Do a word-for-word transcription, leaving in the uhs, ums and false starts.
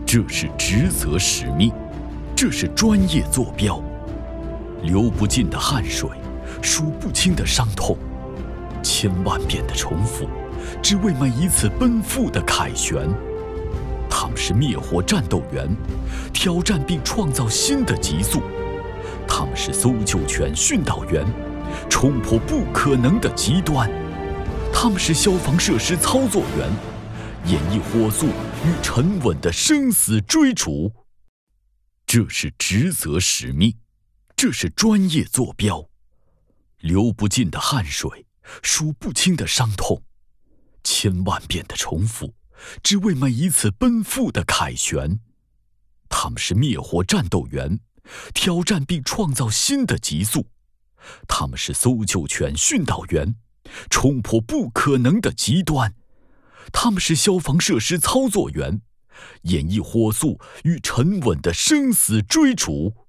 这是职责使命，这是专业坐标。流不尽的汗水，数不清的伤痛，千万遍的重复，只为每一次奔赴的凯旋。他们是灭火战斗员，挑战并创造新的极速。他们是搜救犬训导员，冲破不可能的极端。他们是消防设施操作员，演绎火速与沉稳的生死追逐。这是职责使命，这是专业坐标。流不尽的汗水，数不清的伤痛，千万遍的重复，只为每一次奔赴的凯旋。他们是灭火战斗员，挑战并创造新的极速。他们是搜救犬训导员，冲破不可能的极端。他们是消防设施操作员，演绎火速与沉稳的生死追逐。